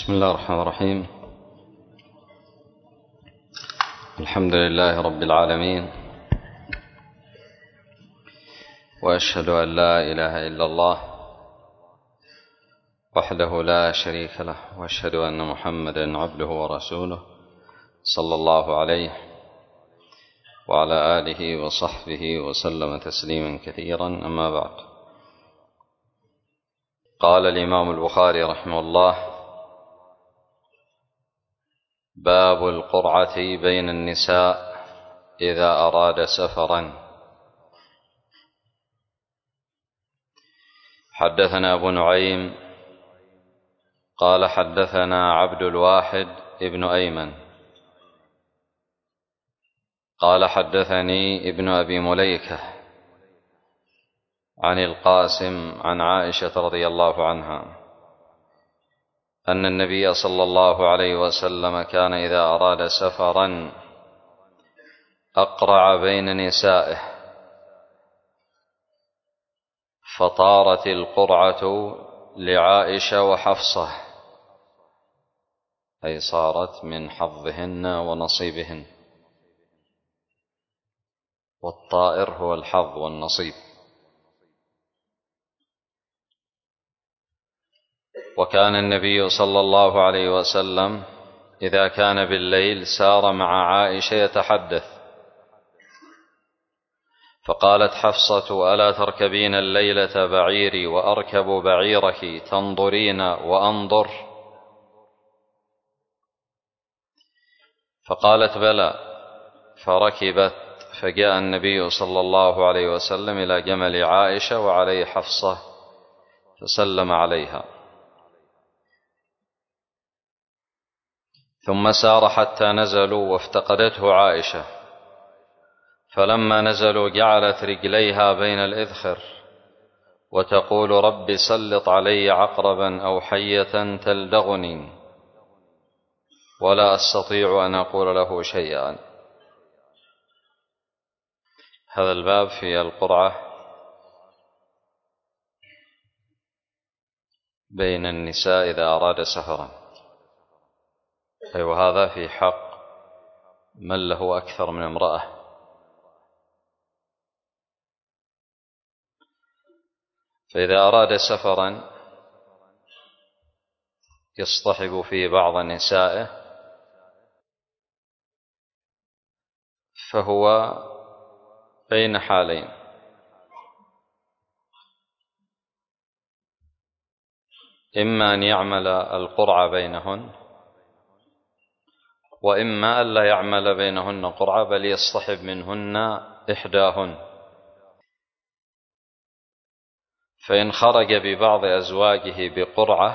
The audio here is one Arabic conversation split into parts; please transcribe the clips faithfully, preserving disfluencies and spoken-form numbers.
بسم الله الرحمن الرحيم. الحمد لله رب العالمين، وأشهد أن لا إله إلا الله وحده لا شريك له، وأشهد أن محمدا عبده ورسوله صلى الله عليه وعلى آله وصحبه وسلم تسليما كثيرا. أما بعد، قال الإمام البخاري رحمه الله: باب القرعة بين النساء إذا أراد سفرا. حدثنا أبو نعيم قال حدثنا عبد الواحد ابن أيمن قال حدثني ابن أبي مليكة عن القاسم عن عائشة رضي الله عنها أن النبي صلى الله عليه وسلم كان إذا أراد سفرا أقرع بين نسائه، فطارت القرعة لعائشة وحفصة، أي صارت من حظهن ونصيبهن، والطائر هو الحظ والنصيب. وكان النبي صلى الله عليه وسلم إذا كان بالليل سار مع عائشة يتحدث، فقالت حفصة: ألا تركبين الليلة بعيري وأركب بعيرك تنظرين وأنظر؟ فقالت: بلى. فركبت، فجاء النبي صلى الله عليه وسلم إلى جمل عائشة وعليه حفصة فسلم عليها، ثم سار حتى نزلوا وافتقدته عائشة، فلما نزلوا جعلت رجليها بين الإذخر وتقول: رب سلط علي عقربا أو حية تلدغني ولا أستطيع أن أقول له شيئا. هذا الباب في القرعة بين النساء إذا أراد سفرا، أي وهذا في حق من له أكثر من امرأة. فإذا أراد سفرا يصطحب فيه بعض نسائه، فهو بين حالين: إما أن يعمل القرعة بينهن، وإما أن لا يعمل بينهن قرعة بل يصطحب منهن إحداهن. فإن خرج ببعض أزواجه بقرعة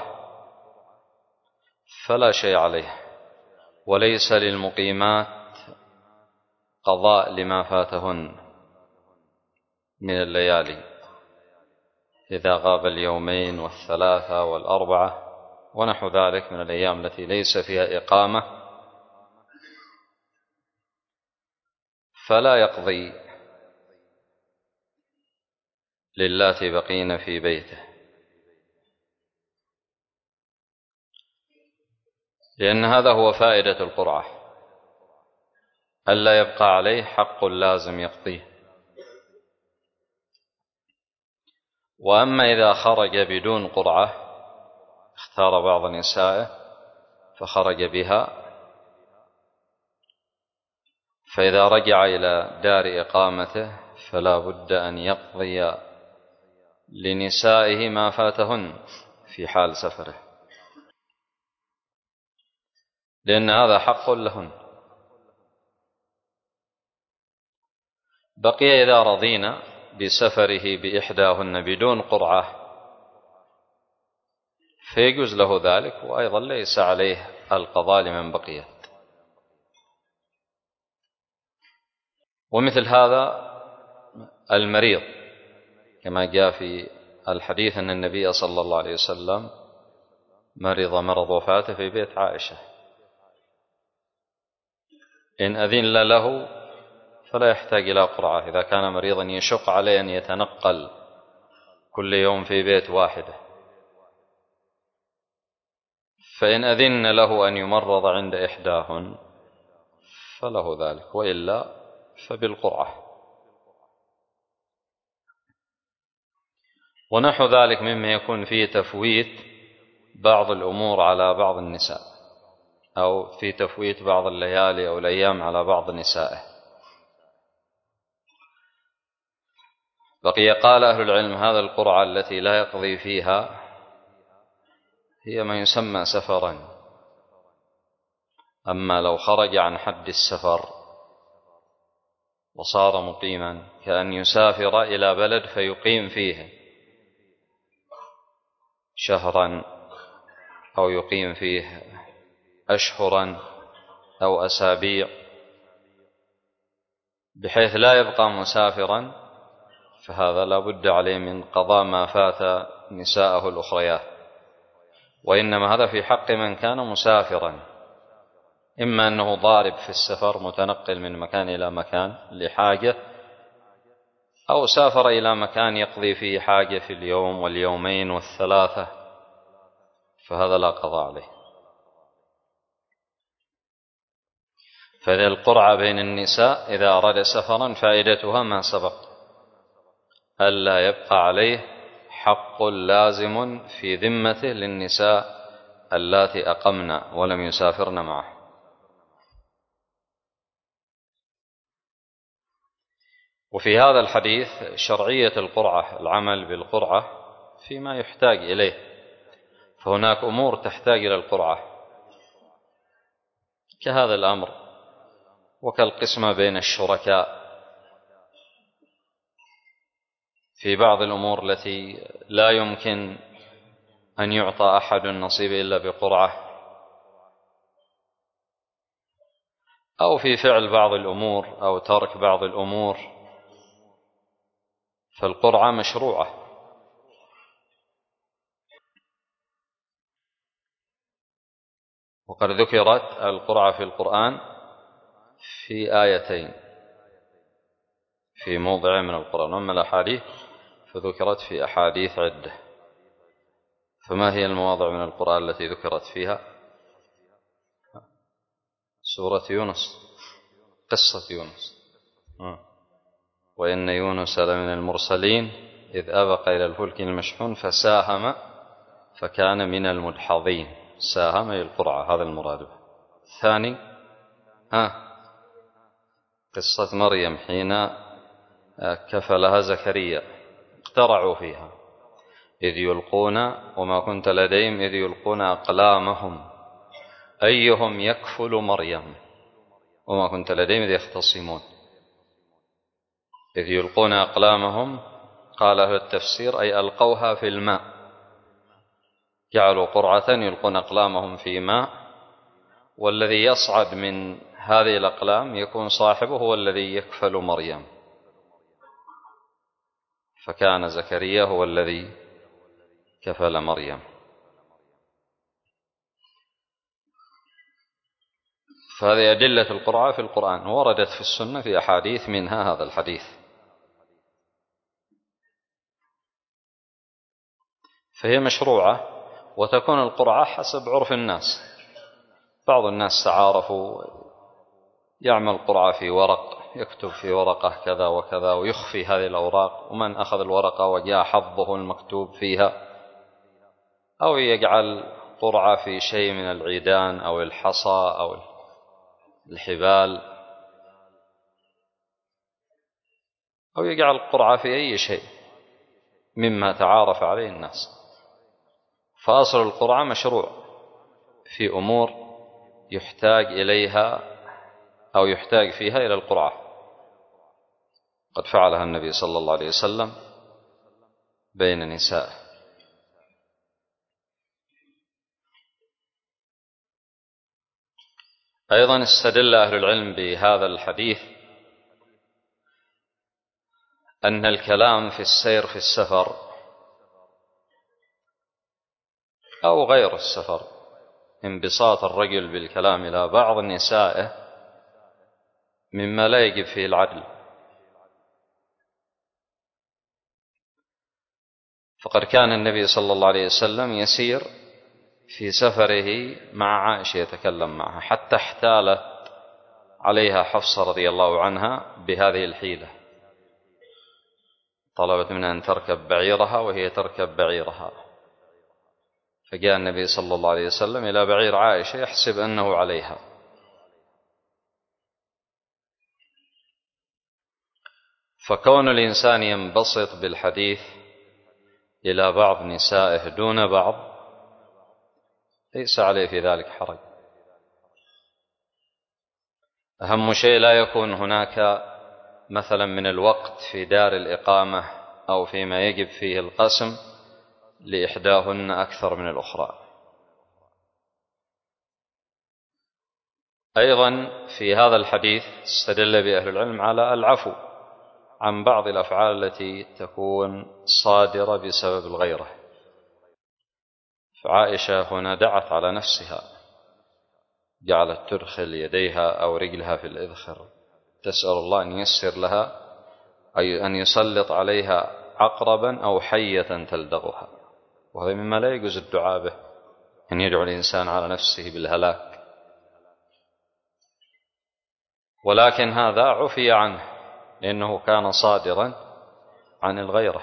فلا شيء عليه، وليس للمقيمات قضاء لما فاتهن من الليالي إذا غاب اليومين والثلاثة والأربعة ونحو ذلك من الأيام التي ليس فيها إقامة، فلا يقضي للاتي بقين في بيته، لأن هذا هو فائدة القرعة، ألا يبقى عليه حق لازم يقضيه. وأما إذا خرج بدون قرعة، اختار بعض نسائه فخرج بها، فإذا رجع إلى دار إقامته فلا بد أن يقضي لنسائه ما فاتهن في حال سفره، لأن هذا حق لهن. بقي إذا رضينا بسفره بإحداهن بدون قرعة فيجوز له ذلك، وأيضا ليس عليه القضاء لمن بقيت. ومثل هذا المريض، كما جاء في الحديث أن النبي صلى الله عليه وسلم مرض مرض وفاته في بيت عائشة، إن أذن له فلا يحتاج إلى قرعة إذا كان مريضا يشق عليه أن يتنقل كل يوم في بيت واحدة، فإن أذن له أن يمرض عند إحداهن فله ذلك، وإلا فبالقرعة. ونحو ذلك مما يكون فيه تفويت بعض الأمور على بعض النساء، أو في تفويت بعض الليالي أو الأيام على بعض نسائه. بقي قال أهل العلم هذا القرعة التي لا يقضي فيها هي ما يسمى سفرا. أما لو خرج عن حد السفر وصار مقيما، كأن يسافر إلى بلد فيقيم فيه شهرا أو يقيم فيه أشهرا أو أسابيع بحيث لا يبقى مسافرا، فهذا لا بد عليه من قضاء ما فات نساءه الأخريات. وإنما هذا في حق من كان مسافرا، إما أنه ضارب في السفر متنقل من مكان إلى مكان لحاجة، أو سافر إلى مكان يقضي فيه حاجة في اليوم واليومين والثلاثة، فهذا لا قضاء عليه. فإذا القرعة بين النساء إذا أراد سفرا فائدتها ما سبق، ألا يبقى عليه حق لازم في ذمته للنساء اللاتي أقمن ولم يسافرن معه. وفي هذا الحديث شرعية القرعة، العمل بالقرعة فيما يحتاج إليه، فهناك أمور تحتاج إلى القرعة كهذا الأمر، وكالقسمة بين الشركاء في بعض الأمور التي لا يمكن أن يعطى أحد النصيب إلا بقرعة، أو في فعل بعض الأمور أو ترك بعض الأمور، فالقرعة مشروعة. وقد ذكرت القرعة في القرآن في آيتين في موضع من القرآن، أما الأحاديث فذكرت في أحاديث عدة. فما هي المواضع من القرآن التي ذكرت فيها؟ سورة يونس، قصة يونس، وإن يونس لمن المرسلين إذ أبق إلى الفلك المشحون فساهم فكان من المدحضين. ساهم القرعة، هذا المراد به. الثاني ها قصة مريم حين كفلها زكريا، اقترعوا فيها إذ يلقون وما كنت لديهم إذ يلقون أقلامهم أيهم يكفل مريم وما كنت لديهم إذ يختصمون. إذ يلقون أقلامهم قال أهل التفسير أي ألقوها في الماء، جعلوا قرعة يلقون أقلامهم في ماء، والذي يصعد من هذه الأقلام يكون صاحبه هو الذي يكفل مريم، فكان زكريا هو الذي كفل مريم. فهذه أدلة القرعة في القرآن، وردت في السنة في أحاديث، منها هذا الحديث. فهي مشروعة، وتكون القرعة حسب عرف الناس. بعض الناس تعارفوا يعمل قرعة في ورق، يكتب في ورقة كذا وكذا ويخفي هذه الأوراق، ومن أخذ الورقة وجاء حظه المكتوب فيها، أو يجعل قرعة في شيء من العيدان أو الحصى أو الحبال، أو يجعل قرعة في أي شيء مما تعارف عليه الناس. فأصل القرعة مشروع في أمور يحتاج إليها أو يحتاج فيها إلى القرعة، قد فعلها النبي صلى الله عليه وسلم بين نسائه. أيضا استدل أهل العلم بهذا الحديث أن الكلام في السير في السفر أو غير السفر، انبساط الرجل بالكلام إلى بعض نسائه مما لا يجب فيه العدل. فقد كان النبي صلى الله عليه وسلم يسير في سفره مع عائشة يتكلم معها، حتى احتالت عليها حفصة رضي الله عنها بهذه الحيلة، طلبت منها أن تركب بعيرها وهي تركب بعيرها، فجاء النبي صلى الله عليه وسلم إلى بعير عائشة يحسب أنه عليها، فكون الإنسان ينبسط بالحديث إلى بعض نسائه دون بعض ليس عليه في ذلك حرج. أهم شيء لا يكون هناك مثلا من الوقت في دار الإقامة أو فيما يجب فيه القسم لإحداهن أكثر من الأخرى. أيضا في هذا الحديث استدل بأهل العلم على العفو عن بعض الأفعال التي تكون صادرة بسبب الغيرة، فعائشة هنا دعت على نفسها، جعلت تدخل يديها أو رجلها في الإذخر تسأل الله أن ييسر لها، أي أن يسلط عليها عقربا أو حية تلدغها، وهذا مما لا يجوز الدعاء به، أن يدعو الإنسان على نفسه بالهلاك، ولكن هذا عفي عنه لأنه كان صادرا عن الغيرة.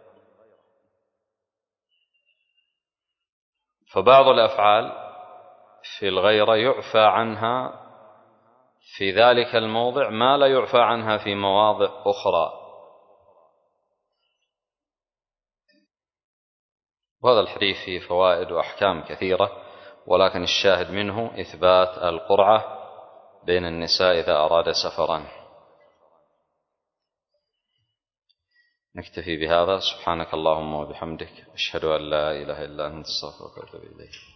فبعض الأفعال في الغيرة يعفى عنها في ذلك الموضع ما لا يعفى عنها في مواضع أخرى، وهذا الحديث فيه فوائد وأحكام كثيرة، ولكن الشاهد منه إثبات القرعة بين النساء إذا أراد سفرا. نكتفي بهذا، سبحانك اللهم وبحمدك، أشهد أن لا إله إلا أنت، أستغفرك وأتوب إليك.